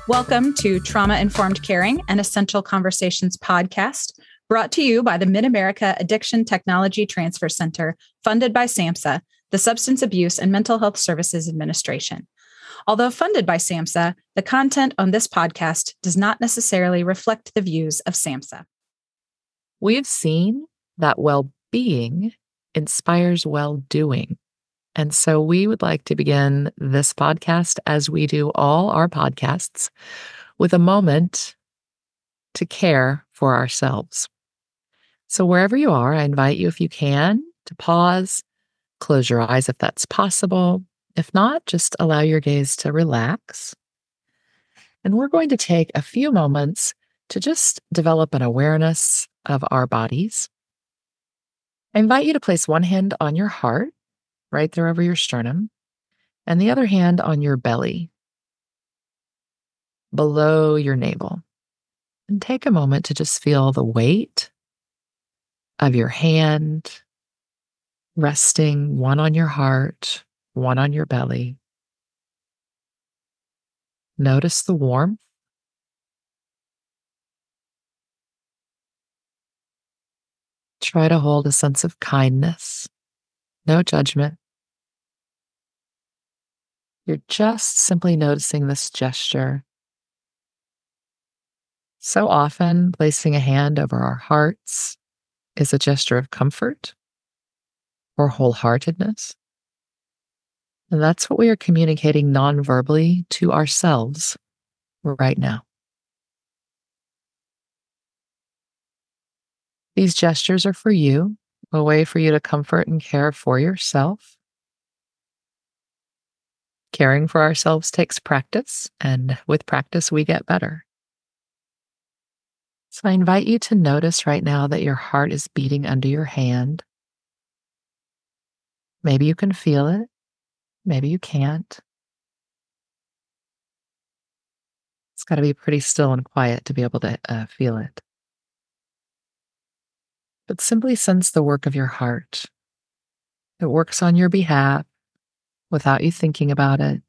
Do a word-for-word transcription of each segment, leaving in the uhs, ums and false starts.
Welcome to Trauma Informed Caring, an Essential Conversations podcast, brought to you by the Mid-America Addiction Technology Transfer Center, funded by SAMHSA, the Substance Abuse and Mental Health Services Administration. Although funded by SAMHSA, the content on this podcast does not necessarily reflect the views of SAMHSA. We've seen that well-being inspires well-doing. And so we would like to begin this podcast, as we do all our podcasts, with a moment to care for ourselves. So wherever you are, I invite you, if you can, to pause, close your eyes if that's possible. If not, just allow your gaze to relax. And we're going to take a few moments to just develop an awareness of our bodies. I invite you to place one hand on your heart, right there over your sternum, and the other hand on your belly, below your navel. And take a moment to just feel the weight of your hand resting, one on your heart, one on your belly. Notice the warmth. Try to hold a sense of kindness, no judgment. You're just simply noticing this gesture. So often, placing a hand over our hearts is a gesture of comfort or wholeheartedness. And that's what we are communicating non-verbally to ourselves right now. These gestures are for you, a way for you to comfort and care for yourself. Caring for ourselves takes practice, and with practice, we get better. So I invite you to notice right now that your heart is beating under your hand. Maybe you can feel it. Maybe you can't. It's got to be pretty still and quiet to be able to uh, feel it. But simply sense the work of your heart. It works on your behalf without you thinking about it.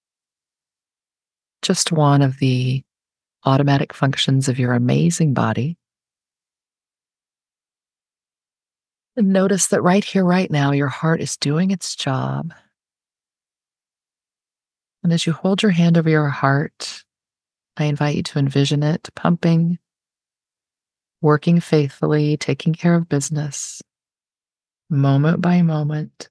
Just one of the automatic functions of your amazing body. And notice that right here, right now, your heart is doing its job. And as you hold your hand over your heart, I invite you to envision it pumping, working faithfully, taking care of business, moment by moment.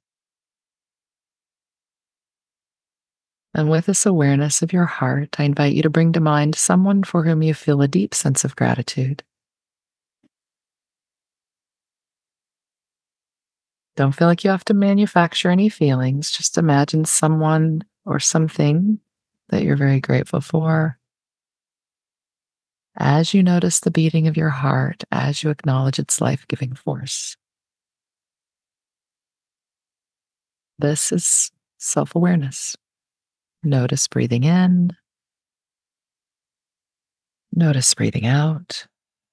And with this awareness of your heart, I invite you to bring to mind someone for whom you feel a deep sense of gratitude. Don't feel like you have to manufacture any feelings. Just imagine someone or something that you're very grateful for. As you notice the beating of your heart, as you acknowledge its life-giving force. This is self-awareness. Notice breathing in. Notice breathing out.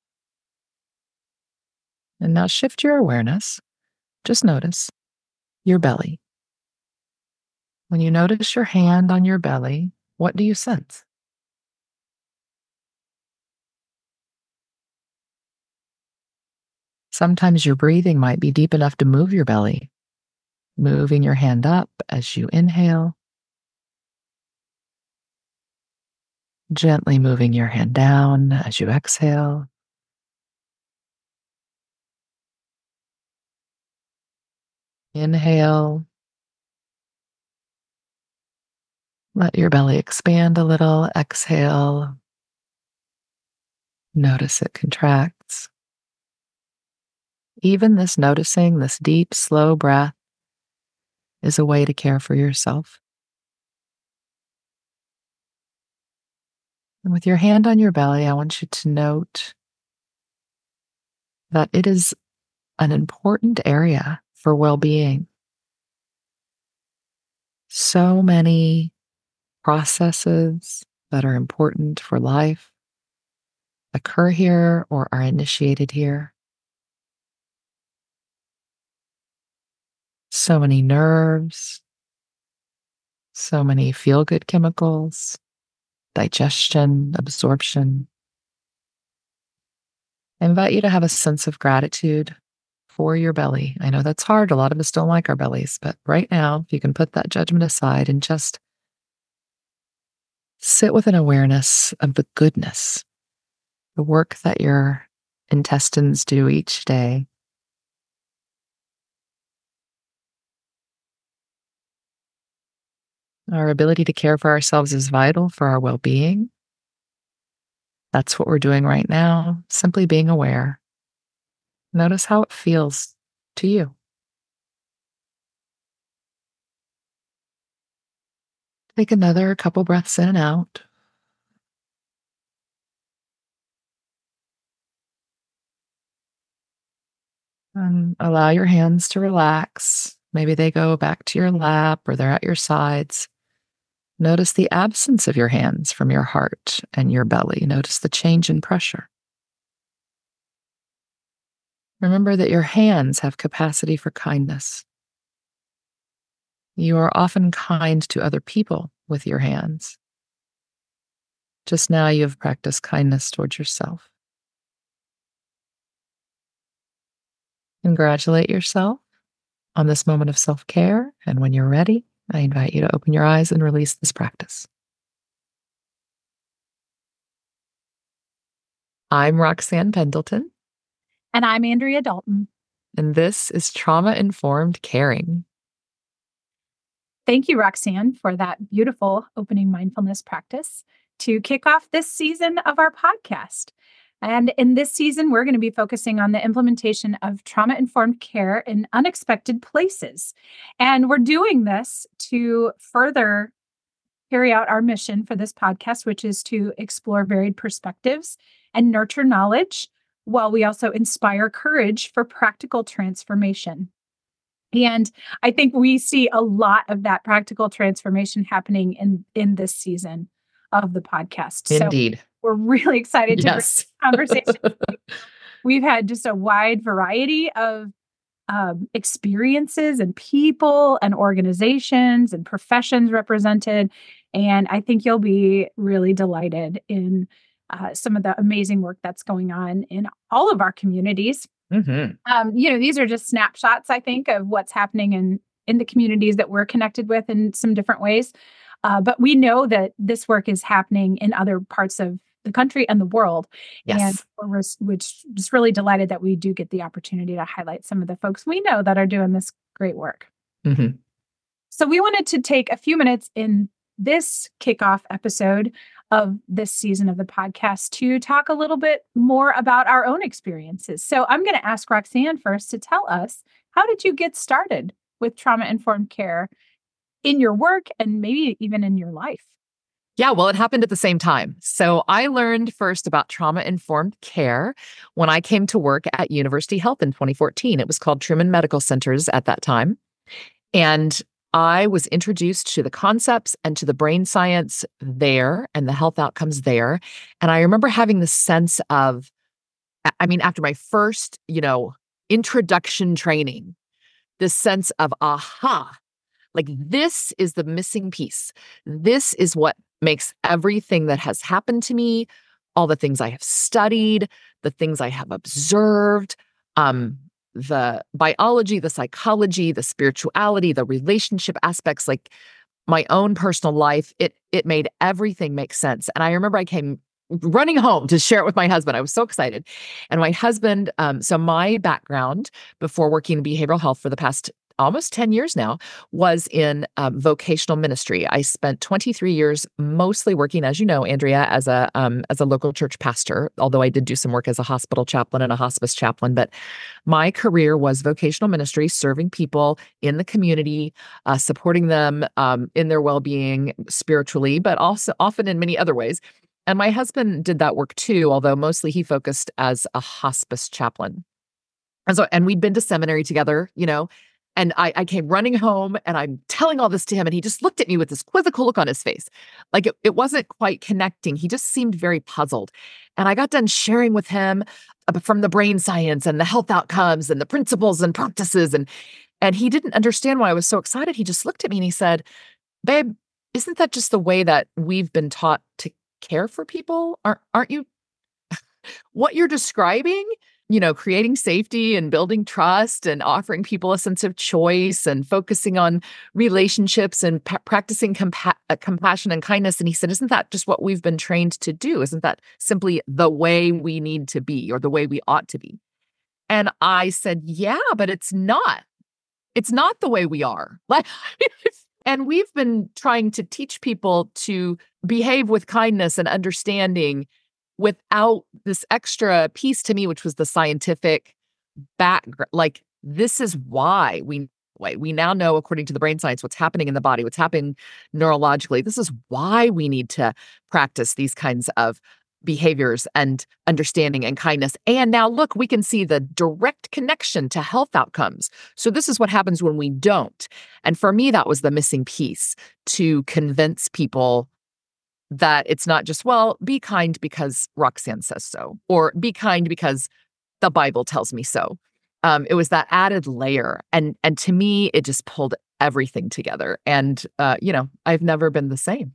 And now shift your awareness. Just notice your belly. When you notice your hand on your belly, what do you sense? Sometimes your breathing might be deep enough to move your belly, moving your hand up as you inhale, gently moving your hand down as you exhale. Inhale. Let your belly expand a little. Exhale. Notice it contracts. Even this noticing, this deep, slow breath, is a way to care for yourself. And with your hand on your belly, I want you to note that it is an important area for well-being. So many processes that are important for life occur here or are initiated here. So many nerves, so many feel-good chemicals, digestion, absorption. I invite you to have a sense of gratitude for your belly. I know that's hard. A lot of us don't like our bellies, but right now, if you can put that judgment aside and just sit with an awareness of the goodness, the work that your intestines do each day. Our ability to care for ourselves is vital for our well-being. That's what we're doing right now, simply being aware. Notice how it feels to you. Take another couple breaths in and out. And allow your hands to relax. Maybe they go back to your lap or they're at your sides. Notice the absence of your hands from your heart and your belly. Notice the change in pressure. Remember that your hands have capacity for kindness. You are often kind to other people with your hands. Just now you have practiced kindness towards yourself. Congratulate yourself on this moment of self-care, and when you're ready, I invite you to open your eyes and release this practice. I'm Roxanne Pendleton. And I'm Andrea Dalton. And this is Trauma-Informed Caring. Thank you, Roxanne, for that beautiful opening mindfulness practice to kick off this season of our podcast. And in this season, we're going to be focusing on the implementation of trauma-informed care in unexpected places. And we're doing this to further carry out our mission for this podcast, which is to explore varied perspectives and nurture knowledge, while we also inspire courage for practical transformation. And I think we see a lot of that practical transformation happening in, in this season of the podcast. Indeed. So we're really excited to Yes. bring this conversation. We've had just a wide variety of um, experiences and people and organizations and professions represented. And I think you'll be really delighted in uh, some of the amazing work that's going on in all of our communities. Mm-hmm. Um, you know, these are just snapshots, I think, of what's happening in, in the communities that we're connected with in some different ways. Uh, but we know that this work is happening in other parts of the country and the world. Yes. And we're which just really delighted that we do get the opportunity to highlight some of the folks we know that are doing this great work. Mm-hmm. So we wanted to take a few minutes in this kickoff episode of this season of the podcast to talk a little bit more about our own experiences. So I'm going to ask Roxanne first to tell us, how did you get started with trauma-informed care in your work and maybe even in your life? Yeah, well, it happened at the same time. So I learned first about trauma-informed care when I came to work at University Health in twenty fourteen. It was called Truman Medical Centers at that time. And I was introduced to the concepts and to the brain science there and the health outcomes there. And I remember having this sense of, I mean, after my first, you know, introduction training, this sense of, aha, like this is the missing piece. This is what makes everything that has happened to me, all the things I have studied, the things I have observed, um, the biology, the psychology, the spirituality, the relationship aspects, like my own personal life, it it made everything make sense. And I remember I came running home to share it with my husband. I was so excited. And my husband, um, so my background before working in behavioral health for the past almost ten years now was in um, vocational ministry. I spent twenty-three years mostly working, as you know, Andrea, as a um, as a local church pastor, although I did do some work as a hospital chaplain and a hospice chaplain. But my career was vocational ministry, serving people in the community, uh, supporting them um, in their well-being spiritually, but also often in many other ways. And my husband did that work too, although mostly he focused as a hospice chaplain. And so, and we'd been to seminary together, you know, and I, I came running home and I'm telling all this to him and he just looked at me with this quizzical look on his face. Like it, it wasn't quite connecting. He just seemed very puzzled. And I got done sharing with him from the brain science and the health outcomes and the principles and practices. And, and he didn't understand why I was so excited. He just looked at me and he said, babe, isn't that just the way that we've been taught to care for people? Aren't, aren't you, what you're describing, you know, creating safety and building trust and offering people a sense of choice and focusing on relationships and pa- practicing compa- uh, compassion and kindness. And he said, isn't that just what we've been trained to do? Isn't that simply the way we need to be or the way we ought to be? And I said, yeah, but it's not. It's not the way we are. Like, and we've been trying to teach people to behave with kindness and understanding without this extra piece to me, which was the scientific background. Like, this is why we why we now know, according to the brain science, what's happening in the body, what's happening neurologically. This is why we need to practice these kinds of behaviors and understanding and kindness. And now look, we can see the direct connection to health outcomes. So this is what happens when we don't. And for me, that was the missing piece, to convince people that it's not just, well, be kind because Roxanne says so, or be kind because the Bible tells me so. Um, it was that added layer. And, and to me, it just pulled everything together. And, uh, you know, I've never been the same.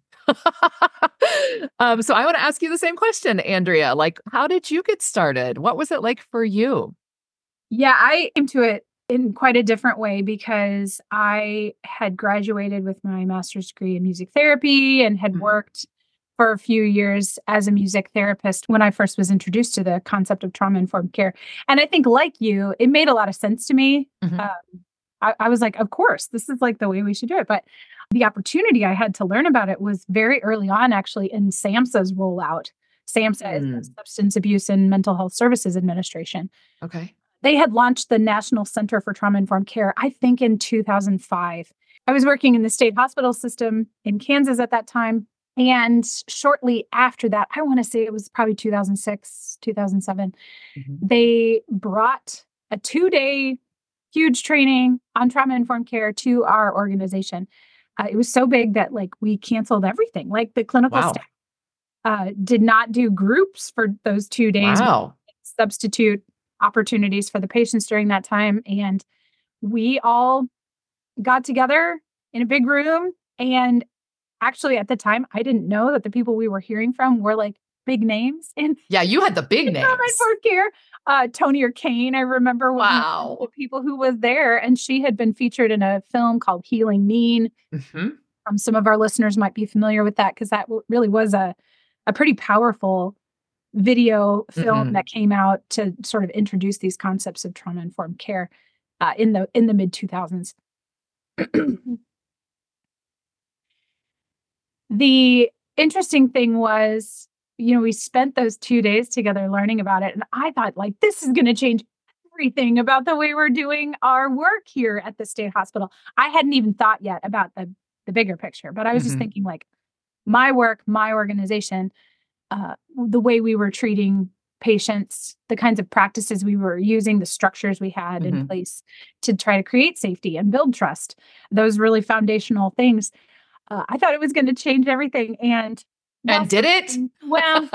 um, so I want to ask you the same question, Andrea. Like, how did you get started? What was it like for you? Yeah, I came to it in quite a different way because I had graduated with my master's degree in music therapy and had Mhm. worked for a few years as a music therapist when I first was introduced to the concept of trauma-informed care. And I think, like you, it made a lot of sense to me. Mhm. Um, I, I was like, of course, this is like the way we should do it. But the opportunity I had to learn about it was very early on, actually, in SAMHSA's rollout. SAMHSA is Mm. the Substance Abuse and Mental Health Services Administration. Okay. They had launched the National Center for Trauma-Informed Care, I think in two thousand five. I was working in the state hospital system in Kansas at that time. And shortly after that, I want to say it was probably two thousand six, two thousand seven, Mhm. they brought a two-day huge training on trauma-informed care to our organization. Uh, it was so big that like we canceled everything. Like the clinical Wow. staff uh, did not do groups for those two days. Wow. Substitute opportunities for the patients during that time. And we all got together in a big room. And actually, at the time, I didn't know that the people we were hearing from were like big names in Yeah, you had the big names. trauma-informed care. Uh, Tony Kane, I remember was one of Wow. the people who was there, and she had been featured in a film called Healing Mean. Mm-hmm. Um, some of our listeners might be familiar with that because that w- really was a, a pretty powerful video film Mhm. that came out to sort of introduce these concepts of trauma-informed care uh, in the in the mid two thousands. The interesting thing was, you know, we spent those two days together learning about it, and I thought, like, this is going to change everything about the way we're doing our work here at the state hospital. I hadn't even thought yet about the the bigger picture, but I was just Mhm. thinking, like, my work, my organization, uh, the way we were treating patients, the kinds of practices we were using, the structures we had in Mhm. place to try to create safety and build trust, those really foundational things. Uh, I thought it was going to change everything. And while And did some it? things- well,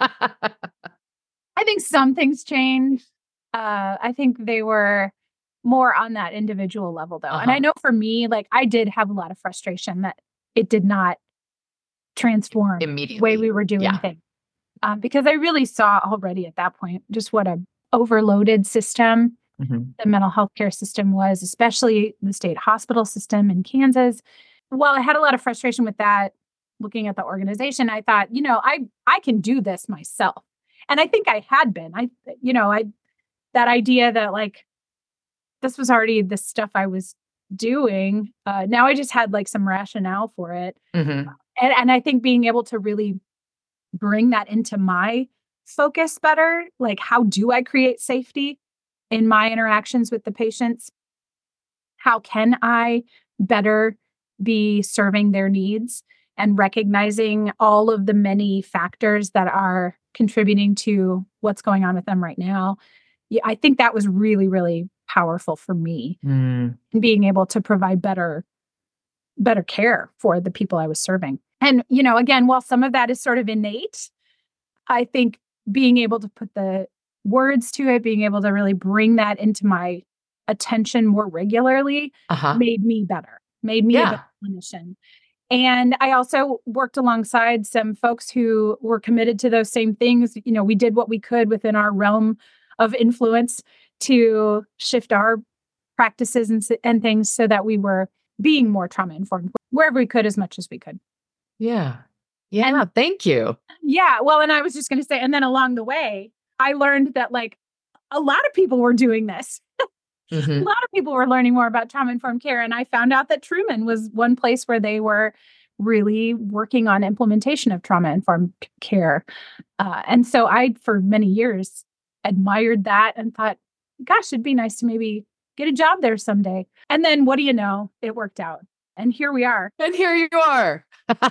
I think some things changed. Uh, I think they were more on that individual level, though. And I Uh-huh. know for me, like, I did have a lot of frustration that it did not transform the way Immediately. we were doing Yeah. things. Um, because I really saw already at that point just what a overloaded system Mhm. the mental health care system was, especially the state hospital system in Kansas. While I had a lot of frustration with that, looking at the organization, I thought, you know, I I can do this myself. And I think I had been. I, you know, I that idea that like this was already the stuff I was doing. Uh, now I just had like some rationale for it. Mhm. And and I think being able to really bring that into my focus better, like how do I create safety in my interactions with the patients? How can I better be serving their needs and recognizing all of the many factors that are contributing to what's going on with them right now? Yeah, I think that was really, really powerful for me Mm. in being able to provide better, better care for the people I was serving. And, you know, again, while some of that is sort of innate, I think being able to put the words to it, being able to really bring that into my attention more regularly Uh-huh. made me better, made me a Yeah. better clinician. And I also worked alongside some folks who were committed to those same things. You know, we did what we could within our realm of influence to shift our practices and, and things so that we were being more trauma informed wherever we could, as much as we could. Yeah. Yeah. And, thank you. Yeah. Well, and I was just going to say, and then along the way, I learned that like a lot of people were doing this. Mm-hmm. A lot of people were learning more about trauma-informed care. And I found out that Truman was one place where they were really working on implementation of trauma-informed care. Uh, and so I, for many years, admired that and thought, gosh, it'd be nice to maybe get a job there someday. And then what do you know? It worked out. And here we are. And here you are.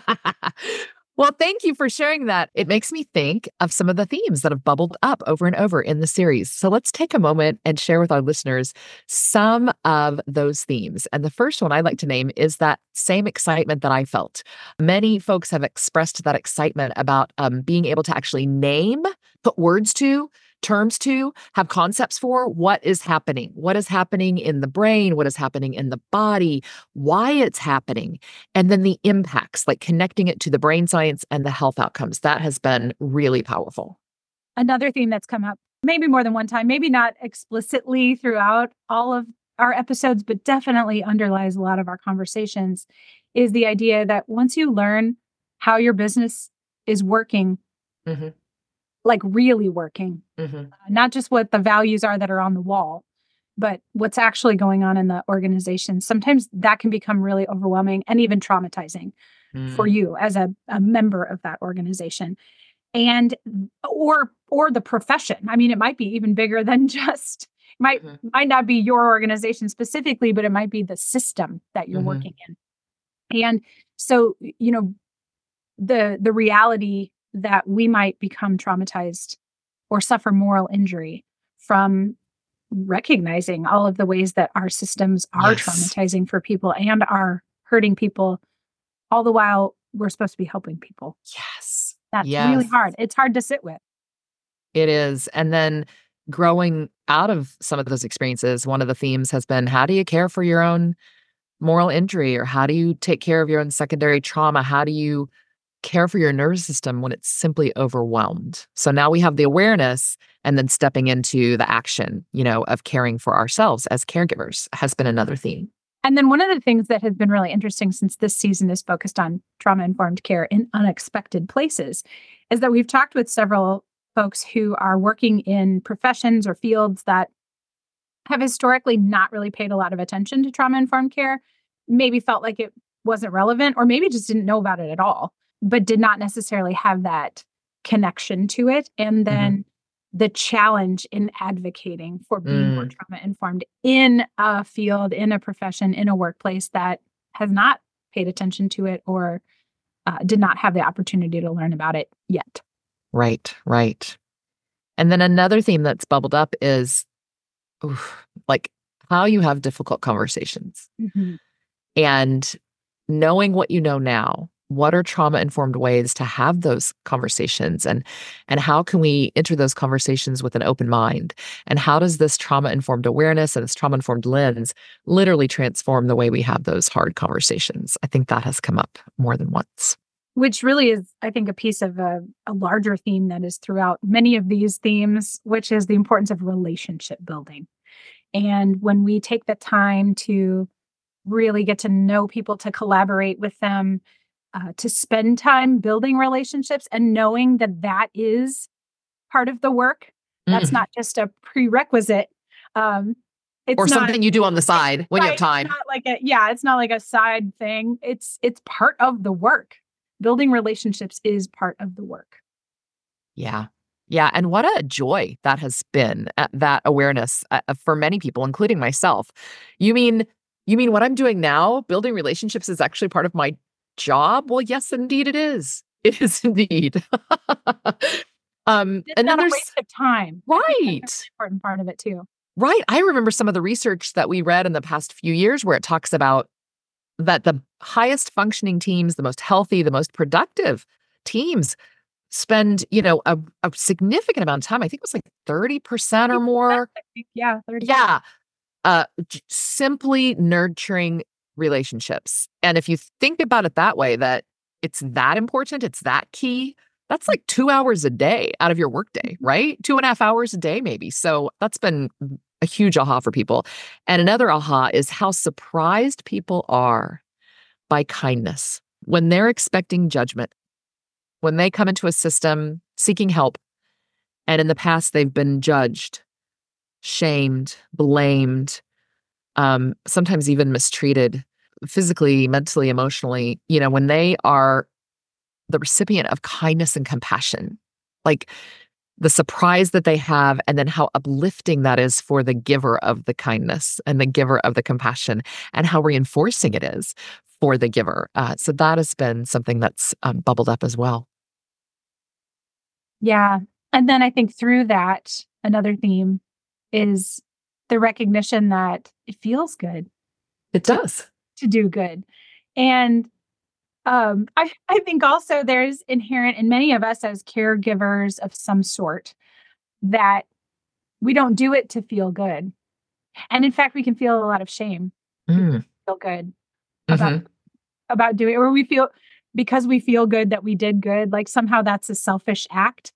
Well, thank you for sharing that. It makes me think of some of the themes that have bubbled up over and over in the series. So let's take a moment and share with our listeners some of those themes. And the first one I'd like to name is that same excitement that I felt. Many folks have expressed that excitement about um, being able to actually name, put words to, terms to, have concepts for what is happening, what is happening in the brain, what is happening in the body, why it's happening, and then the impacts, like connecting it to the brain science and the health outcomes. That has been really powerful. Another theme that's come up maybe more than one time, maybe not explicitly throughout all of our episodes, but definitely underlies a lot of our conversations, is the idea that once you learn how your business is working, mm-hmm. like really working, mm-hmm. uh, not just what the values are that are on the wall, but what's actually going on in the organization. Sometimes that can become really overwhelming and even traumatizing mm. for you as a, a member of that organization. And, or, or the profession. I mean, it might be even bigger than just, might, mm-hmm. might not be your organization specifically, but it might be the system that you're mm-hmm. working in. And so, you know, the, the reality that we might become traumatized or suffer moral injury from recognizing all of the ways that our systems are yes. traumatizing for people and are hurting people, all the while we're supposed to be helping people. Yes. That's yes. really hard. It's hard to sit with. It is. And then growing out of some of those experiences, one of the themes has been, how do you care for your own moral injury, or how do you take care of your own secondary trauma? How do you care for your nervous system when it's simply overwhelmed? So now we have the awareness, and then stepping into the action, you know, of caring for ourselves as caregivers has been another theme. And then one of the things that has been really interesting since this season is focused on trauma-informed care in unexpected places is that we've talked with several folks who are working in professions or fields that have historically not really paid a lot of attention to trauma-informed care, maybe felt like it wasn't relevant, or maybe just didn't know about it at all, but did not necessarily have that connection to it. And then mm-hmm. the challenge in advocating for being mm. more trauma-informed in a field, in a profession, in a workplace that has not paid attention to it or uh, did not have the opportunity to learn about it yet. Right, right. And then another theme that's bubbled up is oof, like how you have difficult conversations. Mm-hmm. And knowing what you know now, what are trauma-informed ways to have those conversations, and and how can we enter those conversations with an open mind? And how does this trauma-informed awareness and this trauma-informed lens literally transform the way we have those hard conversations? I think that has come up more than once. Which really is, I think, a piece of a, a larger theme that is throughout many of these themes, which is the importance of relationship building. And when we take the time to really get to know people, to collaborate with them, Uh, to spend time building relationships and knowing that that is part of the work. That's mm. not just a prerequisite. Um, it's or not, something you do on the side when right, you have time. It's not like a, yeah, it's not like a side thing. It's it's part of the work. Building relationships is part of the work. Yeah. Yeah. And what a joy that has been, uh, that awareness uh, for many people, including myself. You mean, you mean what I'm doing now, building relationships, is actually part of my job? Well, yes, indeed it is. It is indeed. um, it's and not then a waste of time. Right. That's an important part of it too. Right. I remember some of the research that we read in the past few years where it talks about that the highest functioning teams, the most healthy, the most productive teams spend, you know, a, a significant amount of time. I think it was like thirty percent or more. Yeah. thirty Yeah. Uh, simply nurturing relationships. And if you think about it that way, that it's that important, it's that key, that's like two hours a day out of your workday, right? Two and a half hours a day, maybe. So that's been a huge aha for people. And another aha is how surprised people are by kindness when they're expecting judgment, when they come into a system seeking help, and in the past they've been judged, shamed, blamed, um, sometimes even mistreated physically, mentally, emotionally, you know, when they are the recipient of kindness and compassion, like the surprise that they have, and then how uplifting that is for the giver of the kindness and the giver of the compassion, and how reinforcing it is for the giver. Uh, so that has been something that's um, bubbled up as well. Yeah. And then I think through that, another theme is the recognition that it feels good. It does. To do good. And um, I, I think also there's inherent in many of us as caregivers of some sort that we don't do it to feel good. And in fact, we can feel a lot of shame. Mm. Feel good Mm-hmm. about, about doing it, or we feel because we feel good that we did good, like somehow that's a selfish act.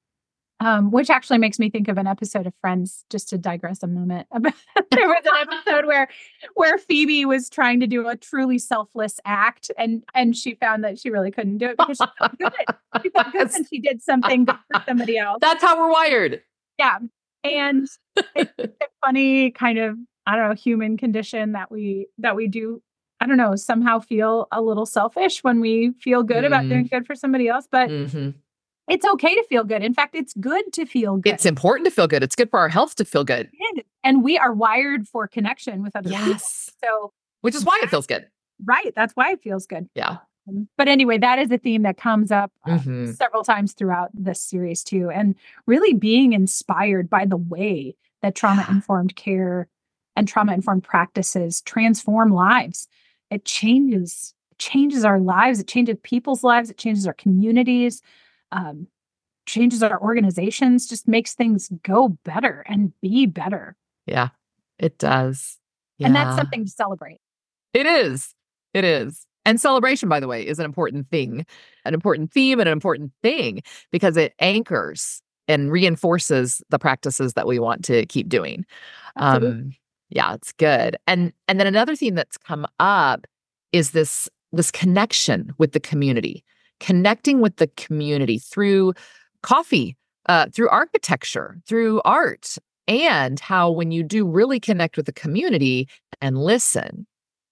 Um, which actually makes me think of an episode of Friends, just to digress a moment. About, there was an episode where where Phoebe was trying to do a truly selfless act, and and she found that she really couldn't do it because she felt good. She felt good when she did something good for somebody else. That's how we're wired. Yeah. And it's a funny kind of, I don't know, human condition that we that we do, I don't know, somehow feel a little selfish when we feel good mm. about doing good for somebody else. But mm-hmm. It's okay to feel good. In fact, it's good to feel good. It's important to feel good. It's good for our health to feel good. And we are wired for connection with other yes. people. So, which is why it feels good. Right. That's why it feels good. Yeah. But anyway, that is a theme that comes up uh, mm-hmm. several times throughout this series too. And really being inspired by the way that trauma-informed care and trauma-informed practices transform lives. It changes, changes our lives. It changes people's lives. It changes our communities. Um, changes our organizations, just makes things go better and be better. Yeah, it does. Yeah. And that's something to celebrate. It is. It is. And celebration, by the way, is an important thing, an important theme and an important thing because it anchors and reinforces the practices that we want to keep doing. Um, yeah, it's good. And and then another theme that's come up is this this connection with the community. Connecting with the community through coffee, uh, through architecture, through art, and how when you do really connect with the community and listen,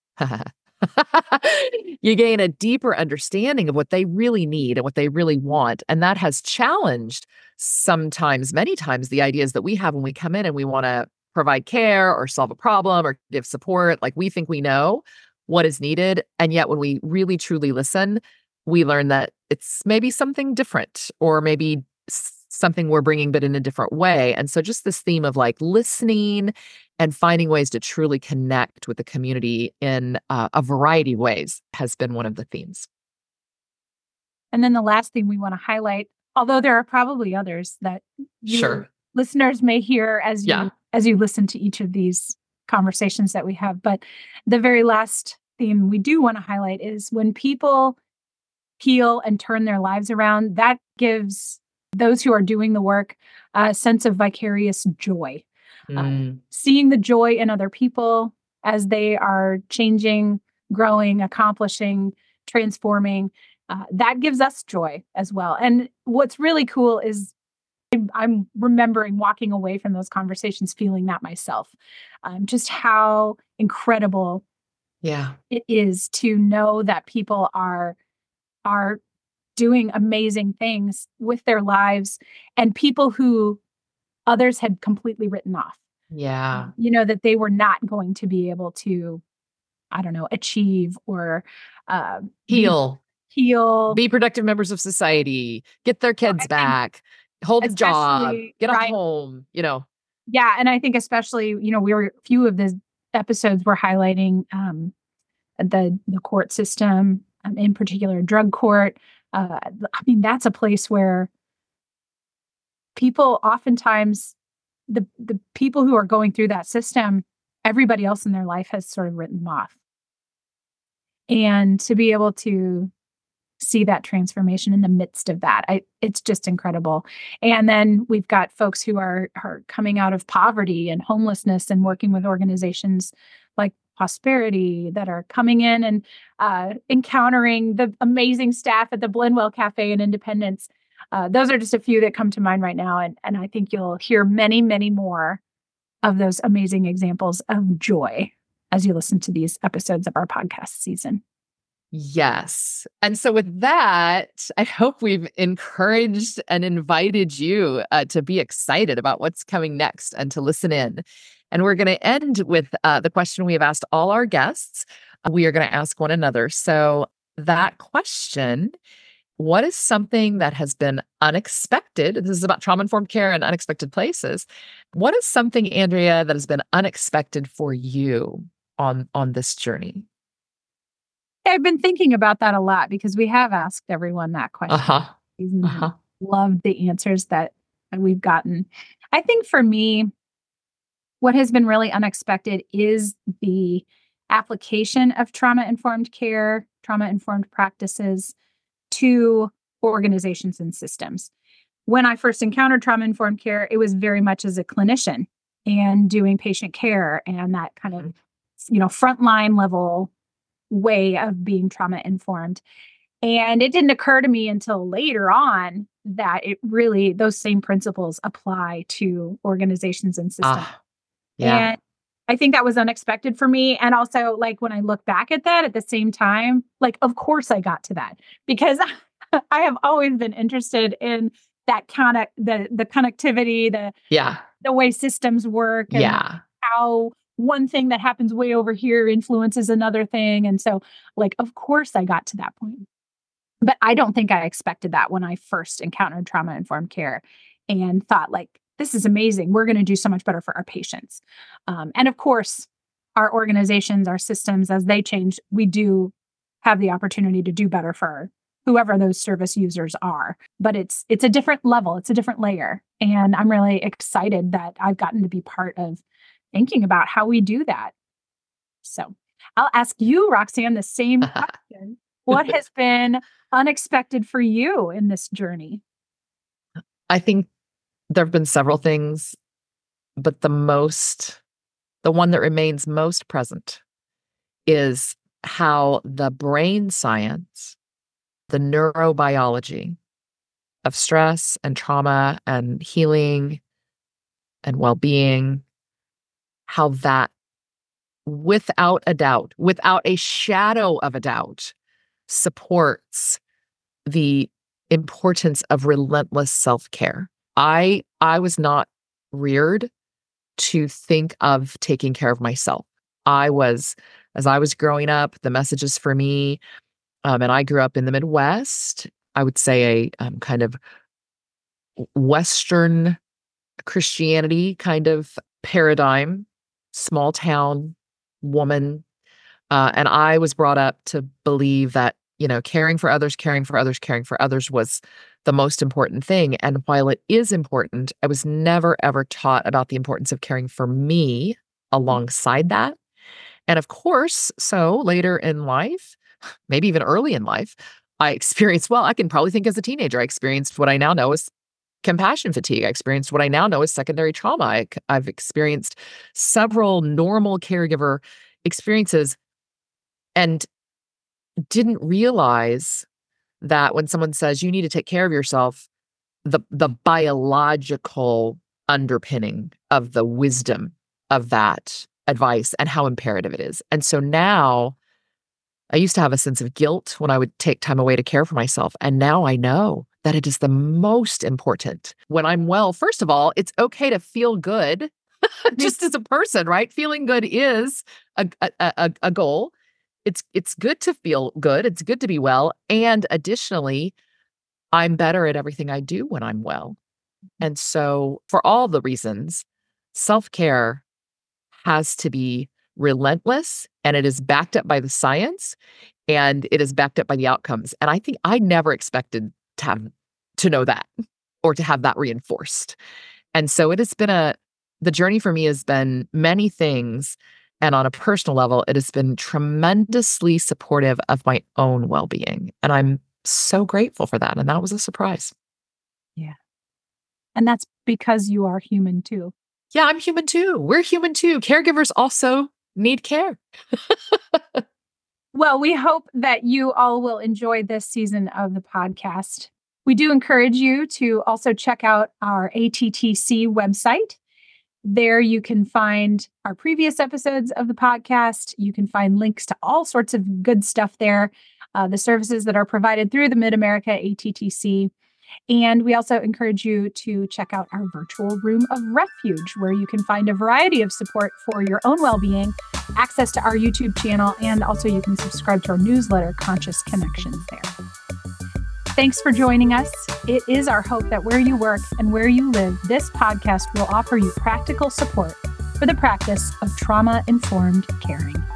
you gain a deeper understanding of what they really need and what they really want. And that has challenged sometimes, many times, the ideas that we have when we come in and we want to provide care or solve a problem or give support. Like we think we know what is needed. And yet when we really, truly listen, we learn that it's maybe something different or maybe something we're bringing, but in a different way. And so just this theme of like listening and finding ways to truly connect with the community in uh, a variety of ways has been one of the themes. And then the last thing we want to highlight, although there are probably others that you sure. listeners may hear as you, yeah. as you listen to each of these conversations that we have. But the very last theme we do want to highlight is when people heal and turn their lives around, that gives those who are doing the work a sense of vicarious joy. Mm. Uh, seeing the joy in other people as they are changing, growing, accomplishing, transforming, uh, that gives us joy as well. And what's really cool is I'm remembering walking away from those conversations feeling that myself. Um, just how incredible yeah. it is to know that people are are doing amazing things with their lives and people who others had completely written off. Yeah. Um, you know, that they were not going to be able to, I don't know, achieve or uh, heal, be, heal, be productive members of society, get their kids oh, back, hold a job, get right. a home, you know. Yeah. And I think especially, you know, we were, a few of the episodes were highlighting um, the, the court system, um, in particular, drug court. Uh, I mean, that's a place where people oftentimes, the the people who are going through that system, everybody else in their life has sort of written them off. And to be able to see that transformation in the midst of that, I, it's just incredible. And then we've got folks who are, are coming out of poverty and homelessness and working with organizations like Prosperity that are coming in and uh, encountering the amazing staff at the Blendwell Cafe in Independence. Uh, those are just a few that come to mind right now. And, and I think you'll hear many, many more of those amazing examples of joy as you listen to these episodes of our podcast season. Yes. And so with that, I hope we've encouraged and invited you uh, to be excited about what's coming next and to listen in. And we're going to end with uh, the question we have asked all our guests. Uh, we are going to ask one another. So that question, what is something that has been unexpected? This is about trauma-informed care in unexpected places. What is something, Andrea, that has been unexpected for you on, on this journey? I've been thinking about that a lot because we have asked everyone that question. Uh-huh. Uh-huh. Loved the answers that we've gotten. I think for me, what has been really unexpected is the application of trauma-informed care, trauma-informed practices to organizations and systems. When I first encountered trauma-informed care, it was very much as a clinician and doing patient care and that kind of, you know, frontline level way of being trauma-informed. And it didn't occur to me until later on that it really, those same principles apply to organizations and systems. Ah, yeah. And I think that was unexpected for me. And also, like, when I look back at that at the same time, like, of course I got to that because I have always been interested in that kind of the, the connectivity, the, yeah. the way systems work and yeah. how one thing that happens way over here influences another thing. And so, like, of course I got to that point. But I don't think I expected that when I first encountered trauma-informed care and thought, like, this is amazing. We're going to do so much better for our patients. Um, and of course, our organizations, our systems, as they change, we do have the opportunity to do better for whoever those service users are. But it's it's a different level. It's a different layer. And I'm really excited that I've gotten to be part of thinking about how we do that. So I'll ask you, Roxanne, the same question. What has been unexpected for you in this journey? I think there have been several things, but the most, the one that remains most present is how the brain science, the neurobiology of stress and trauma and healing and well-being, how that, without a doubt, without a shadow of a doubt, supports the importance of relentless self-care. I I was not reared to think of taking care of myself. I was, as I was growing up, the messages for me, um, and I grew up in the Midwest, I would say a um, kind of Western Christianity kind of paradigm, small town woman. Uh, and I was brought up to believe that, you know, caring for others, caring for others, caring for others was the most important thing. And while it is important, I was never, ever taught about the importance of caring for me alongside that. And of course, so later in life, maybe even early in life, I experienced, well, I can probably think as a teenager, I experienced what I now know as compassion fatigue. I experienced what I now know as secondary trauma. I, I've experienced several normal caregiver experiences and didn't realize that when someone says you need to take care of yourself, the the biological underpinning of the wisdom of that advice and how imperative it is. And so now I used to have a sense of guilt when I would take time away to care for myself. And now I know that it is the most important. When I'm well, first of all, it's okay to feel good just as a person, right? Feeling good is a, a, a, a goal. It's it's good to feel good. It's good to be well. And additionally, I'm better at everything I do when I'm well. And so for all the reasons, self-care has to be relentless, and it is backed up by the science, and it is backed up by the outcomes. And I think I never expected to have to know that or to have that reinforced. And so it has been a, the journey for me has been many things And on a personal level, it has been tremendously supportive of my own well-being. And I'm so grateful for that. And that was a surprise. Yeah. And that's because you are human too. Yeah, I'm human too. We're human too. Caregivers also need care. Well, we hope that you all will enjoy this season of the podcast. We do encourage you to also check out our A T T C website. There you can find our previous episodes of the podcast. You can find links to all sorts of good stuff there, uh, the services that are provided through the Mid-America A T T C. And we also encourage you to check out our virtual room of refuge, where you can find a variety of support for your own well-being, access to our YouTube channel, and also you can subscribe to our newsletter, Conscious Connections, there. Thanks for joining us. It is our hope that where you work and where you live, this podcast will offer you practical support for the practice of trauma-informed caring.